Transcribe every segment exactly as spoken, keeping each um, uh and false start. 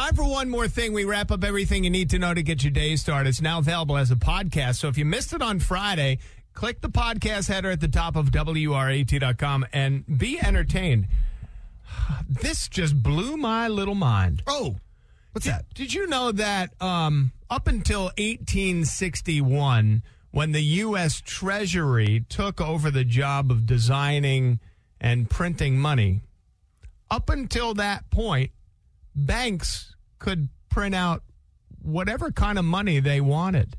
Time for one more thing. We wrap up everything you need to know to get your day started. It's now available as a podcast. So if you missed it on Friday, click the podcast header at the top of W R A T dot com and be entertained. This just blew my little mind. Oh, what's did, that? Did you know that um, up until eighteen sixty-one, when the U S Treasury took over the job of designing and printing money, up until that point, banks could print out whatever kind of money they wanted.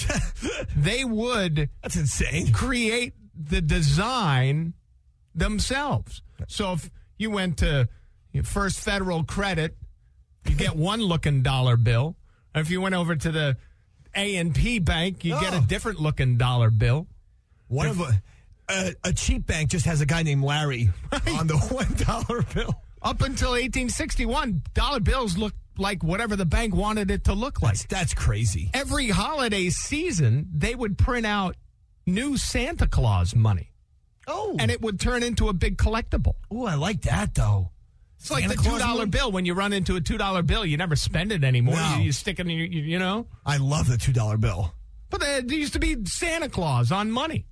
They would That's insane. create the design themselves. So if you went to First Federal Credit, you get one looking dollar bill. If you went over to the A and P Bank, you oh. get a different looking dollar bill. One if, of a, a, a cheap bank just has a guy named Larry right. on the one dollar bill. Up until eighteen sixty-one, dollar bills looked like whatever the bank wanted it to look like. That's, that's crazy. Every holiday season, they would print out new Santa Claus money. Oh. And it would turn into a big collectible. Oh, I like that, though. It's like Santa the two dollar bill. When you run into a two dollar bill, you never spend it anymore. No. You, you stick it in your, you, you know? I love the two dollar bill. But there used to be Santa Claus on money.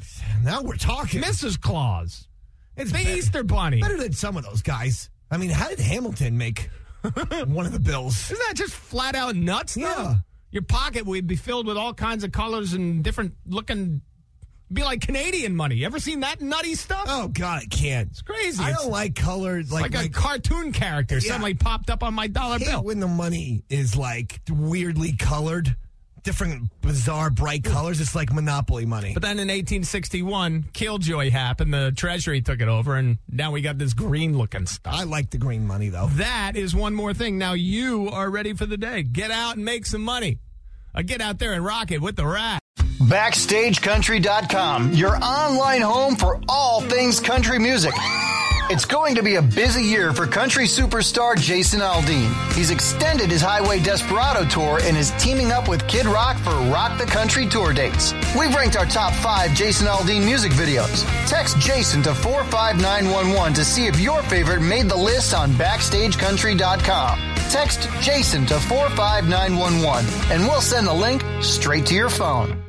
Now we're talking. Missus Claus. It's the better, Easter Bunny. Better than some of those guys. I mean, how did Hamilton make one of the bills? Isn't that just flat out nuts, though? Yeah. Your pocket would be filled with all kinds of colors and different looking... Be like Canadian money. You ever seen that nutty stuff? Oh, God, I can't. It's crazy. I it's, don't like colored. Like, like a like, cartoon character yeah. suddenly popped up on my dollar I hate bill. when the money is, like, weirdly colored. Different, bizarre, bright colors. It's like Monopoly money. But then in eighteen sixty-one, Killjoy happened. The Treasury took it over, and now we got this green-looking stuff. I like the green money, though. That is one more thing. Now you are ready for the day. Get out and make some money. Uh, get out there and rock it with the Rat. Backstage Country dot com, your online home for all things country music. It's going to be a busy year for country superstar Jason Aldean. He's extended his Highway Desperado tour and is teaming up with Kid Rock for Rock the Country tour dates. We've ranked our top five Jason Aldean music videos. Text Jason to four five nine one one to see if your favorite made the list on Backstage Country dot com. Text Jason to four five nine one one and we'll send the link straight to your phone.